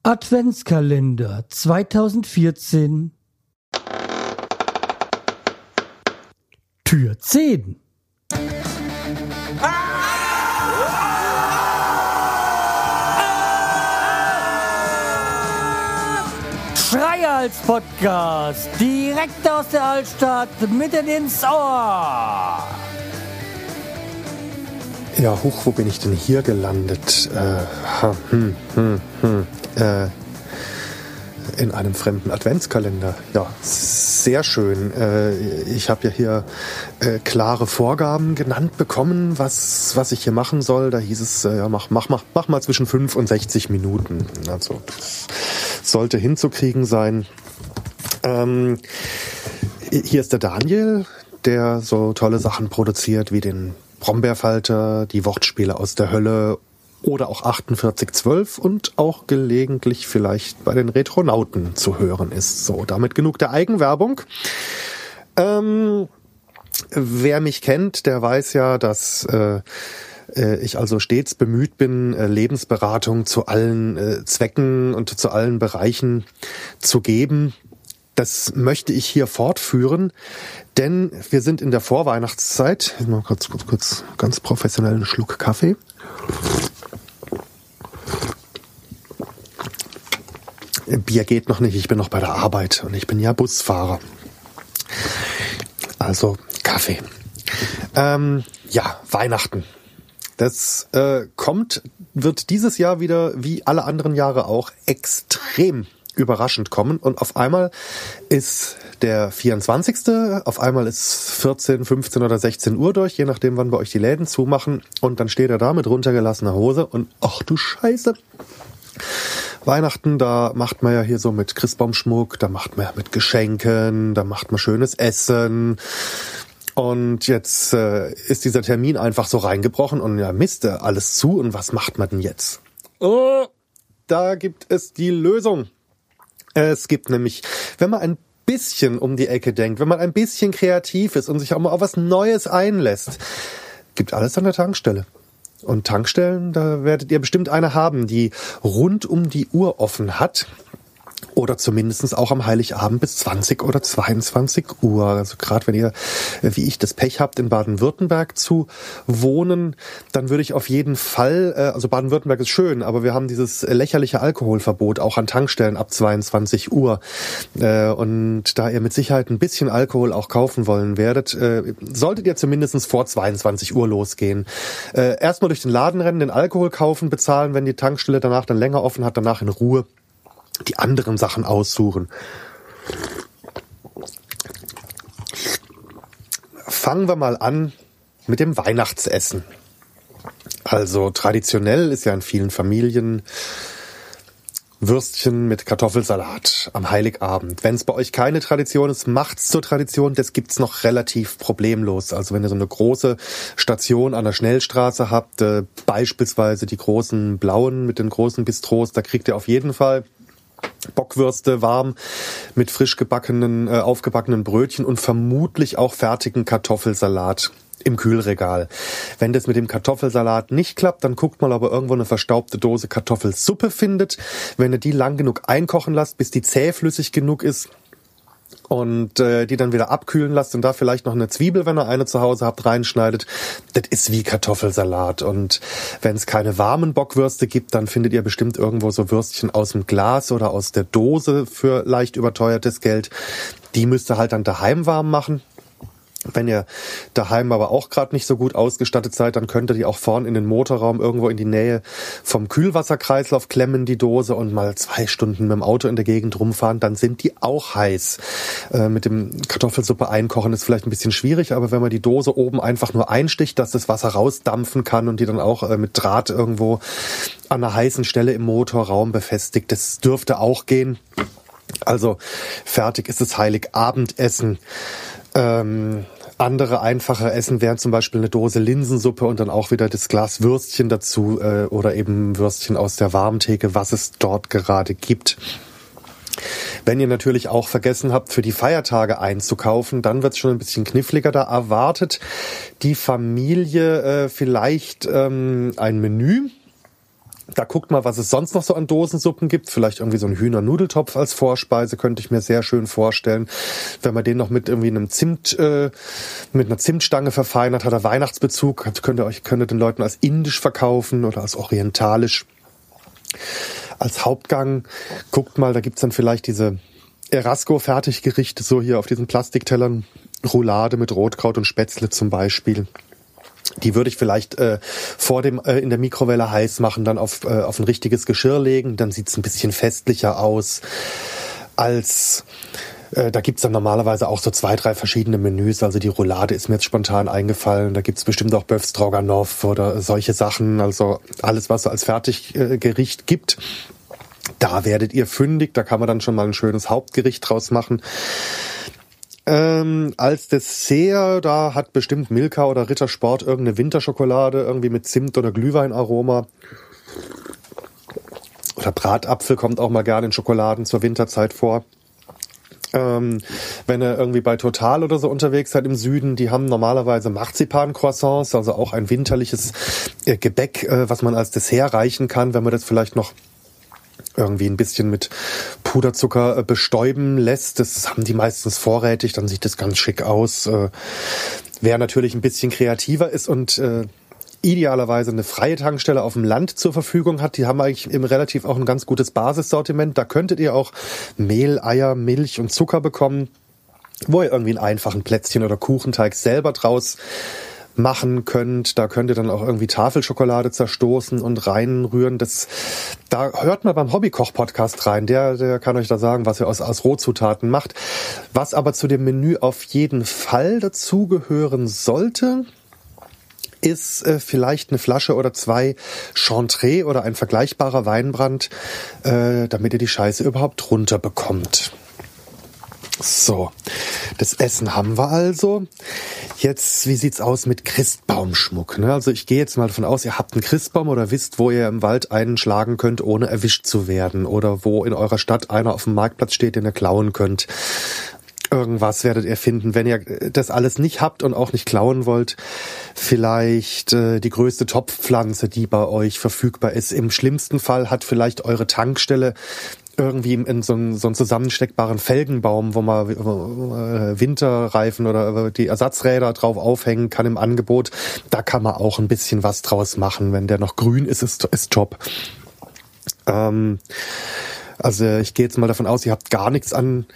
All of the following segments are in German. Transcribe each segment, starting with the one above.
Adventskalender 2014 Tür 10. Schreihals-Podcast, direkt aus der Altstadt, mitten ins Ohr. Ja, huch, wo bin ich denn hier gelandet? In einem fremden Adventskalender. Ja, sehr schön. Ich habe ja hier klare Vorgaben genannt bekommen, was ich hier machen soll. Da hieß es, ja, mach mal zwischen 5 und 60 Minuten. Also das sollte hinzukriegen sein. Hier ist der Daniel, der so tolle Sachen produziert wie den Brombeerfalter, die Wortspiele aus der Hölle oder auch 4812 und auch gelegentlich vielleicht bei den Retronauten zu hören ist. So, damit genug der Eigenwerbung. Wer mich kennt, der weiß ja, dass ich also stets bemüht bin, Lebensberatung zu allen Zwecken und zu allen Bereichen zu geben. Das möchte ich hier fortführen, denn wir sind in der Vorweihnachtszeit. Ich mache kurz ganz professionellen Schluck Kaffee. Bier geht noch nicht, ich bin noch bei der Arbeit und ich bin ja Busfahrer. Also Kaffee. Ja, Weihnachten. Das wird dieses Jahr wieder, wie alle anderen Jahre auch, extrem überraschend kommen. Und auf einmal ist der 24. Auf einmal ist 14, 15 oder 16 Uhr durch, je nachdem, wann bei euch die Läden zumachen. Und dann steht er da mit runtergelassener Hose und ach du Scheiße. Weihnachten, da macht man ja hier so mit Christbaumschmuck, da macht man ja mit Geschenken, da macht man schönes Essen. Und jetzt ist dieser Termin einfach so reingebrochen und ja Mist, alles zu. Und was macht man denn jetzt? Oh, da gibt es die Lösung. Es gibt nämlich, wenn man ein bisschen um die Ecke denkt, wenn man ein bisschen kreativ ist und sich auch mal auf was Neues einlässt, gibt alles an der Tankstelle. Und Tankstellen, da werdet ihr bestimmt eine haben, die rund um die Uhr offen hat. Oder zumindest auch am Heiligabend bis 20 oder 22 Uhr. Also gerade wenn ihr, wie ich, das Pech habt, in Baden-Württemberg zu wohnen, dann würde ich auf jeden Fall, also Baden-Württemberg ist schön, aber wir haben dieses lächerliche Alkoholverbot auch an Tankstellen ab 22 Uhr. Und da ihr mit Sicherheit ein bisschen Alkohol auch kaufen wollen werdet, solltet ihr zumindest vor 22 Uhr losgehen. Erstmal durch den Laden rennen, den Alkohol kaufen, bezahlen, wenn die Tankstelle danach dann länger offen hat, danach in Ruhe die anderen Sachen aussuchen. Fangen wir mal an mit dem Weihnachtsessen. Also traditionell ist ja in vielen Familien Würstchen mit Kartoffelsalat am Heiligabend. Wenn es bei euch keine Tradition ist, macht's zur Tradition. Das gibt's noch relativ problemlos. Also wenn ihr so eine große Station an der Schnellstraße habt, beispielsweise die großen blauen mit den großen Bistros, da kriegt ihr auf jeden Fall Bockwürste warm mit frisch gebackenen, aufgebackenen Brötchen und vermutlich auch fertigen Kartoffelsalat im Kühlregal. Wenn das mit dem Kartoffelsalat nicht klappt, dann guckt mal, ob ihr irgendwo eine verstaubte Dose Kartoffelsuppe findet. Wenn ihr die lang genug einkochen lasst, bis die zähflüssig genug ist und die dann wieder abkühlen lasst und da vielleicht noch eine Zwiebel, wenn ihr eine zu Hause habt, reinschneidet, das ist wie Kartoffelsalat. Und wenn es keine warmen Bockwürste gibt, dann findet ihr bestimmt irgendwo so Würstchen aus dem Glas oder aus der Dose für leicht überteuertes Geld. Die müsst ihr halt dann daheim warm machen. Wenn ihr daheim aber auch gerade nicht so gut ausgestattet seid, dann könnt ihr die auch vorn in den Motorraum irgendwo in die Nähe vom Kühlwasserkreislauf klemmen, die Dose, und mal 2 Stunden mit dem Auto in der Gegend rumfahren, dann sind die auch heiß. Mit dem Kartoffelsuppe einkochen ist vielleicht ein bisschen schwierig, aber wenn man die Dose oben einfach nur einsticht, dass das Wasser rausdampfen kann und die dann auch mit Draht irgendwo an einer heißen Stelle im Motorraum befestigt, das dürfte auch gehen. Also fertig ist das Heiligabendessen. Andere einfache Essen wären zum Beispiel eine Dose Linsensuppe und dann auch wieder das Glas Würstchen dazu oder eben Würstchen aus der Warmtheke, was es dort gerade gibt. Wenn ihr natürlich auch vergessen habt, für die Feiertage einzukaufen, dann wird es schon ein bisschen kniffliger. Da erwartet die Familie vielleicht ein Menü Da guckt mal, was es sonst noch so an Dosensuppen gibt. Vielleicht irgendwie so ein Hühnernudeltopf als Vorspeise könnte ich mir sehr schön vorstellen. Wenn man den noch mit irgendwie einem mit einer Zimtstange verfeinert, hat er Weihnachtsbezug, könnt ihr den Leuten als indisch verkaufen oder als orientalisch. Als Hauptgang, guckt mal, da gibt's dann vielleicht diese Erasco-Fertiggerichte, so hier auf diesen Plastiktellern. Roulade mit Rotkraut und Spätzle zum Beispiel. Die würde ich vielleicht in der Mikrowelle heiß machen, dann auf ein richtiges Geschirr legen, dann sieht's ein bisschen festlicher aus als da gibt's dann normalerweise auch so 2, 3 verschiedene Menüs. Also die Roulade ist mir jetzt spontan eingefallen. Da gibt's bestimmt auch Bœuf Stroganoff oder solche Sachen. Also alles, was es als Fertiggericht gibt, da werdet ihr fündig. Da kann man dann schon mal ein schönes Hauptgericht draus machen. Als Dessert, da hat bestimmt Milka oder Rittersport irgendeine Winterschokolade, irgendwie mit Zimt oder Glühweinaroma. Oder Bratapfel kommt auch mal gerne in Schokoladen zur Winterzeit vor. Wenn ihr irgendwie bei Total oder so unterwegs seid im Süden, die haben normalerweise Marzipan-Croissants, also auch ein winterliches Gebäck, was man als Dessert reichen kann, wenn man das vielleicht noch irgendwie ein bisschen mit Puderzucker bestäuben lässt. Das haben die meistens vorrätig, dann sieht das ganz schick aus. Wer natürlich ein bisschen kreativer ist und idealerweise eine freie Tankstelle auf dem Land zur Verfügung hat, die haben eigentlich im relativ auch ein ganz gutes Basissortiment. Da könntet ihr auch Mehl, Eier, Milch und Zucker bekommen, wo ihr irgendwie einen einfachen Plätzchen oder Kuchenteig selber draus machen könnt. Da könnt ihr dann auch irgendwie Tafelschokolade zerstoßen und reinrühren. Da hört mal beim Hobbykoch-Podcast rein. Der kann euch da sagen, was ihr aus Rohzutaten macht. Was aber zu dem Menü auf jeden Fall dazugehören sollte, ist vielleicht eine Flasche oder 2 Chantre oder ein vergleichbarer Weinbrand, damit ihr die Scheiße überhaupt runterbekommt. So, das Essen haben wir also. Jetzt, wie sieht's aus mit Christbaumschmuck? Ne? Also ich gehe jetzt mal davon aus, ihr habt einen Christbaum oder wisst, wo ihr im Wald einen schlagen könnt, ohne erwischt zu werden. Oder wo in eurer Stadt einer auf dem Marktplatz steht, den ihr klauen könnt. Irgendwas werdet ihr finden. Wenn ihr das alles nicht habt und auch nicht klauen wollt, vielleicht die größte Topfpflanze, die bei euch verfügbar ist. Im schlimmsten Fall hat vielleicht eure Tankstelle irgendwie in so einen zusammensteckbaren Felgenbaum, wo man Winterreifen oder die Ersatzräder drauf aufhängen kann im Angebot. Da kann man auch ein bisschen was draus machen. Wenn der noch grün ist, ist top. Also ich gehe jetzt mal davon aus, ihr habt gar nichts an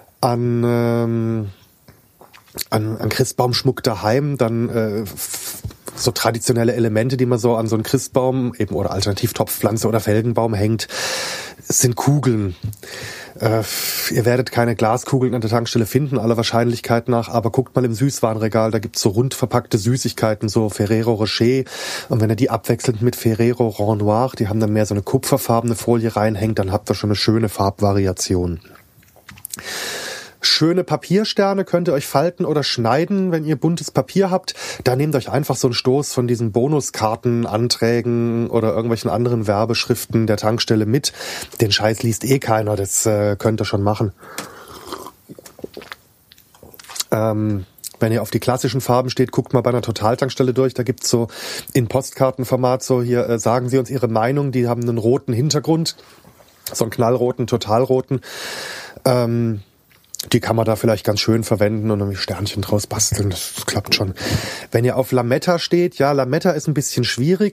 Christbaumschmuck daheim, dann so traditionelle Elemente, die man so an so einen Christbaum eben oder alternativ Topfpflanze oder Felgenbaum hängt, sind Kugeln. Ihr werdet keine Glaskugeln an der Tankstelle finden, aller Wahrscheinlichkeit nach, aber guckt mal im Süßwarenregal, da gibt's so rund verpackte Süßigkeiten, so Ferrero Rocher, und wenn ihr die abwechselnd mit Ferrero Grand Noir, die haben dann mehr so eine kupferfarbene Folie reinhängt, dann habt ihr schon eine schöne Farbvariation. Schöne Papiersterne könnt ihr euch falten oder schneiden, wenn ihr buntes Papier habt. Da nehmt euch einfach so einen Stoß von diesen Bonuskarten, Anträgen oder irgendwelchen anderen Werbeschriften der Tankstelle mit. Den Scheiß liest eh keiner, das könnt ihr schon machen. Wenn ihr auf die klassischen Farben steht, guckt mal bei einer Totaltankstelle durch. Da gibt's so in Postkartenformat so, hier sagen Sie uns Ihre Meinung. Die haben einen roten Hintergrund, so einen knallroten, totalroten. Die kann man da vielleicht ganz schön verwenden und irgendwie Sternchen draus basteln. Das klappt schon. Wenn ihr auf Lametta steht, ja, Lametta ist ein bisschen schwierig.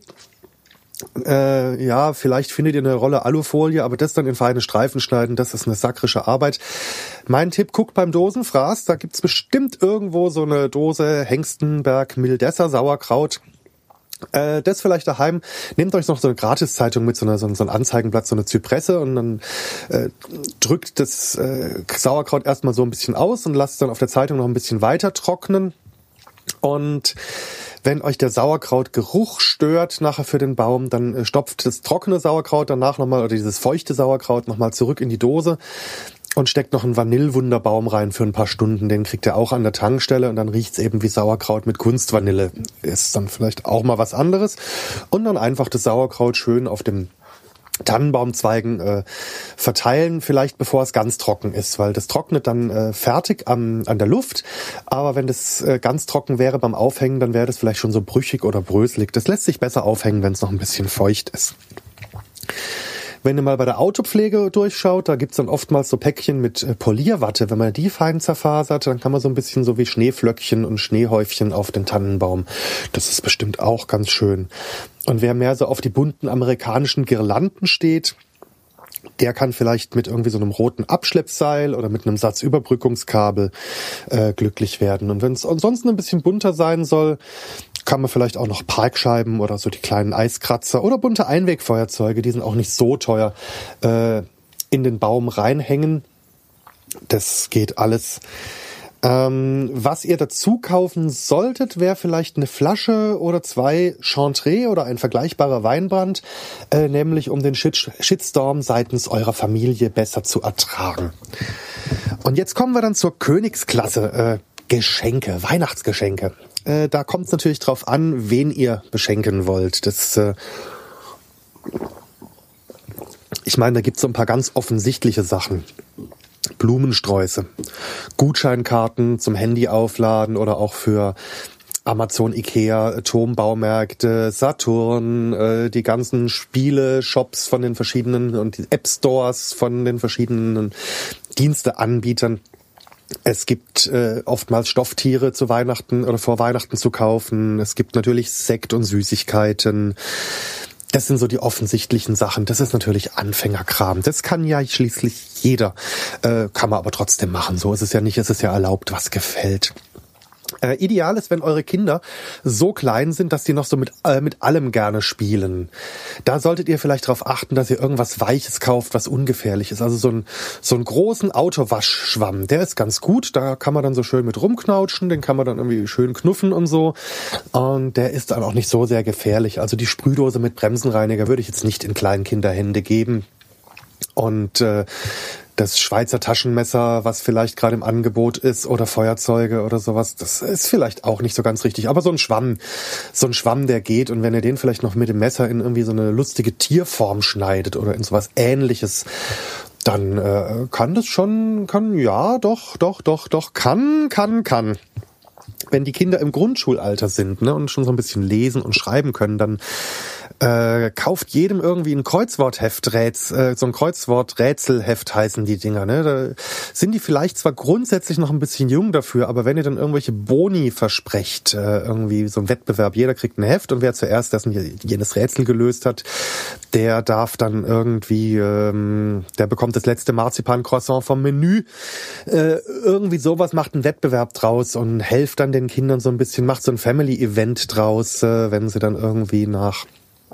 Ja, vielleicht findet ihr eine Rolle Alufolie, aber das dann in feine Streifen schneiden, das ist eine sakrische Arbeit. Mein Tipp, guckt beim Dosenfraß, da gibt's bestimmt irgendwo so eine Dose Hengstenberg Mildesser Sauerkraut. Das vielleicht daheim. Nehmt euch noch so eine Gratiszeitung mit, so ein Anzeigenblatt, so eine Zypresse, und dann drückt das Sauerkraut erstmal so ein bisschen aus und lasst es dann auf der Zeitung noch ein bisschen weiter trocknen. Und wenn euch der Sauerkrautgeruch stört nachher für den Baum, dann stopft das trockene Sauerkraut danach nochmal, oder dieses feuchte Sauerkraut nochmal zurück in die Dose und steckt noch einen Vanillewunderbaum rein für ein paar Stunden. Den kriegt ihr auch an der Tankstelle, und dann riecht's eben wie Sauerkraut mit Kunstvanille. Ist dann vielleicht auch mal was anderes. Und dann einfach das Sauerkraut schön auf dem Tannenbaumzweigen verteilen, vielleicht bevor es ganz trocken ist, weil das trocknet dann fertig an der Luft. Aber wenn das ganz trocken wäre beim Aufhängen, dann wäre das vielleicht schon so brüchig oder bröselig. Das lässt sich besser aufhängen, wenn es noch ein bisschen feucht ist. Wenn ihr mal bei der Autopflege durchschaut, da gibt's dann oftmals so Päckchen mit Polierwatte. Wenn man die fein zerfasert, dann kann man so ein bisschen so wie Schneeflöckchen und Schneehäufchen auf den Tannenbaum. Das ist bestimmt auch ganz schön. Und wer mehr so auf die bunten amerikanischen Girlanden steht, der kann vielleicht mit irgendwie so einem roten Abschleppseil oder mit einem Satz Überbrückungskabel glücklich werden. Und wenn es ansonsten ein bisschen bunter sein soll, kann man vielleicht auch noch Parkscheiben oder so die kleinen Eiskratzer oder bunte Einwegfeuerzeuge, die sind auch nicht so teuer, in den Baum reinhängen. Das geht alles. Was ihr dazu kaufen solltet, wäre vielleicht eine Flasche oder 2 Chantre oder ein vergleichbarer Weinbrand, nämlich um den Shitstorm seitens eurer Familie besser zu ertragen. Und jetzt kommen wir dann zur Königsklasse, Geschenke, Weihnachtsgeschenke. Da kommt es natürlich drauf an, wen ihr beschenken wollt. Ich meine, da gibt es so ein paar ganz offensichtliche Sachen. Blumensträuße, Gutscheinkarten zum Handy aufladen oder auch für Amazon, Ikea, Turmbaumärkte, Saturn, die ganzen Spiele-Shops von den verschiedenen und die App-Stores von den verschiedenen Diensteanbietern. Es gibt oftmals Stofftiere zu Weihnachten oder vor Weihnachten zu kaufen. Es gibt natürlich Sekt und Süßigkeiten. Das sind so die offensichtlichen Sachen. Das ist natürlich Anfängerkram. Das kann ja schließlich jeder. Kann man aber trotzdem machen. So ist es ja nicht. Es ist ja erlaubt, was gefällt. Ideal ist, wenn eure Kinder so klein sind, dass die noch so mit allem gerne spielen. Da solltet ihr vielleicht darauf achten, dass ihr irgendwas Weiches kauft, was ungefährlich ist. Also so einen großen Autowaschschwamm, der ist ganz gut. Da kann man dann so schön mit rumknautschen, den kann man dann irgendwie schön knuffen und so. Und der ist dann auch nicht so sehr gefährlich. Also die Sprühdose mit Bremsenreiniger würde ich jetzt nicht in Kleinkinderhände geben. Und das Schweizer Taschenmesser, was vielleicht gerade im Angebot ist, oder Feuerzeuge oder sowas, das ist vielleicht auch nicht so ganz richtig. Aber so ein Schwamm, der geht. Und wenn ihr den vielleicht noch mit dem Messer in irgendwie so eine lustige Tierform schneidet oder in sowas Ähnliches, dann kann. Wenn die Kinder im Grundschulalter sind, ne, und schon so ein bisschen lesen und schreiben können, dann kauft jedem irgendwie ein Kreuzwortheft, so ein Kreuzworträtselheft heißen die Dinger, ne? Da sind die vielleicht zwar grundsätzlich noch ein bisschen jung dafür, aber wenn ihr dann irgendwelche Boni versprecht, irgendwie so ein Wettbewerb, jeder kriegt ein Heft und wer zuerst jenes Rätsel gelöst hat, der darf dann irgendwie, der bekommt das letzte Marzipan-Croissant vom Menü, irgendwie sowas, macht einen Wettbewerb draus und helft dann den Kindern so ein bisschen, macht so ein Family-Event draus, wenn sie dann irgendwie nach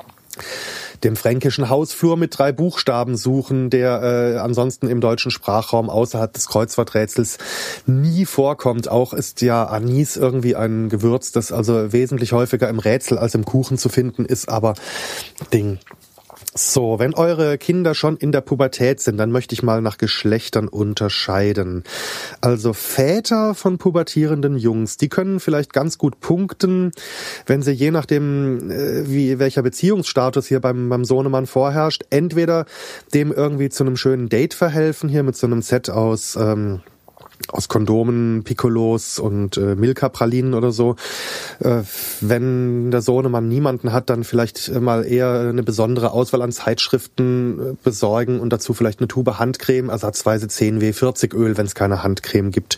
dem fränkischen Hausflur mit 3 Buchstaben suchen, der ansonsten im deutschen Sprachraum außerhalb des Kreuzworträtsels nie vorkommt. Auch ist ja Anis irgendwie ein Gewürz, das also wesentlich häufiger im Rätsel als im Kuchen zu finden ist, aber Ding. So, wenn eure Kinder schon in der Pubertät sind, dann möchte ich mal nach Geschlechtern unterscheiden. Also Väter von pubertierenden Jungs, die können vielleicht ganz gut punkten, wenn sie je nachdem, welcher Beziehungsstatus hier beim Sohnemann vorherrscht, entweder dem irgendwie zu einem schönen Date verhelfen, hier mit so einem Set aus Kondomen, Piccolos und Milka-Pralinen oder so. Wenn der Sohnemann niemanden hat, dann vielleicht mal eher eine besondere Auswahl an Zeitschriften besorgen und dazu vielleicht eine Tube Handcreme, ersatzweise 10W40-Öl, wenn es keine Handcreme gibt.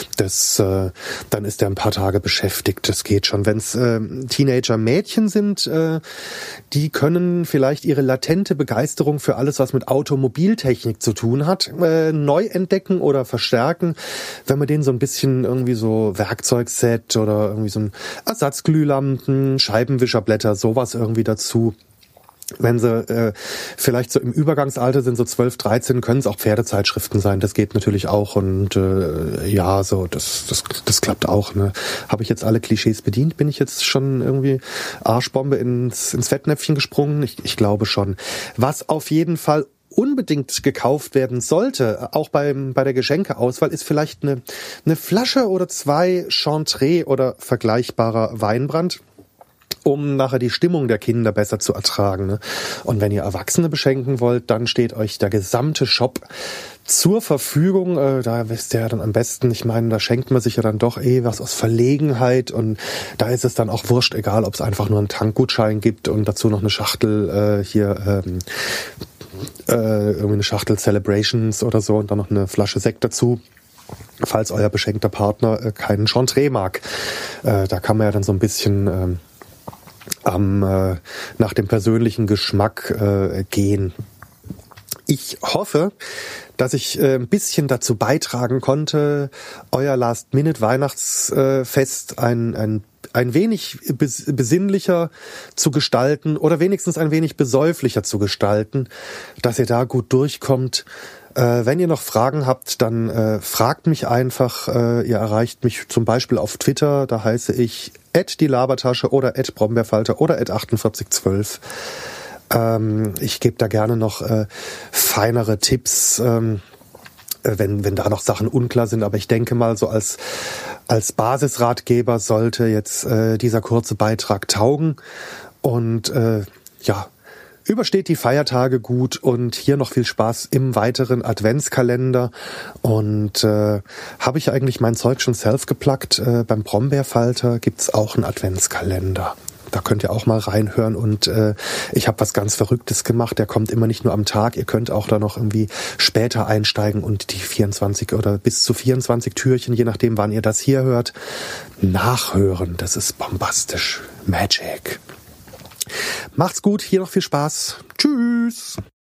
Dann ist er ein paar Tage beschäftigt. Das geht schon. Wenn es Teenager-Mädchen sind, die können vielleicht ihre latente Begeisterung für alles, was mit Automobiltechnik zu tun hat, neu entdecken oder verstärken, wenn man denen so ein bisschen irgendwie so Werkzeugset oder irgendwie so ein Ersatzglühlampen, Scheibenwischerblätter, sowas irgendwie dazu. Wenn sie vielleicht so im Übergangsalter sind, so 12, 13, können es auch Pferdezeitschriften sein. Das geht natürlich auch und das klappt auch. Ne? Habe ich jetzt alle Klischees bedient? Bin ich jetzt schon irgendwie Arschbombe ins Fettnäpfchen gesprungen? Ich glaube schon. Was auf jeden Fall unbedingt gekauft werden sollte, auch bei der Geschenkeauswahl, ist vielleicht eine Flasche oder 2 Chantre oder vergleichbarer Weinbrand. um nachher die Stimmung der Kinder besser zu ertragen. Ne? Und wenn ihr Erwachsene beschenken wollt, dann steht euch der gesamte Shop zur Verfügung. Da wisst ihr ja dann am besten, ich meine, da schenkt man sich ja dann doch was aus Verlegenheit und da ist es dann auch wurscht, egal ob es einfach nur einen Tankgutschein gibt und dazu noch eine Schachtel irgendwie eine Schachtel Celebrations oder so und dann noch eine Flasche Sekt dazu. Falls euer beschenkter Partner keinen Chantre mag. Da kann man ja dann so ein bisschen nach dem persönlichen Geschmack gehen. Ich hoffe, dass ich ein bisschen dazu beitragen konnte, euer Last-Minute-Weihnachtsfest ein wenig besinnlicher zu gestalten oder wenigstens ein wenig besäuflicher zu gestalten, dass ihr da gut durchkommt. Wenn ihr noch Fragen habt, dann fragt mich einfach. Ihr erreicht mich zum Beispiel auf Twitter, da heiße ich @die_Labertasche oder @Brombeerfalter oder @4812. Ich gebe da gerne noch feinere Tipps, wenn da noch Sachen unklar sind. Aber ich denke mal, so als Basisratgeber sollte jetzt dieser kurze Beitrag taugen. Und übersteht die Feiertage gut und hier noch viel Spaß im weiteren Adventskalender. Und habe ich eigentlich mein Zeug schon self gepluggt? Beim Brombeerfalter gibt's auch einen Adventskalender. Da könnt ihr auch mal reinhören und ich habe was ganz Verrücktes gemacht. Der kommt immer nicht nur am Tag. Ihr könnt auch da noch irgendwie später einsteigen und die 24 oder bis zu 24 Türchen, je nachdem wann ihr das hier hört, nachhören. Das ist bombastisch. Magic. Macht's gut, hier noch viel Spaß. Tschüss.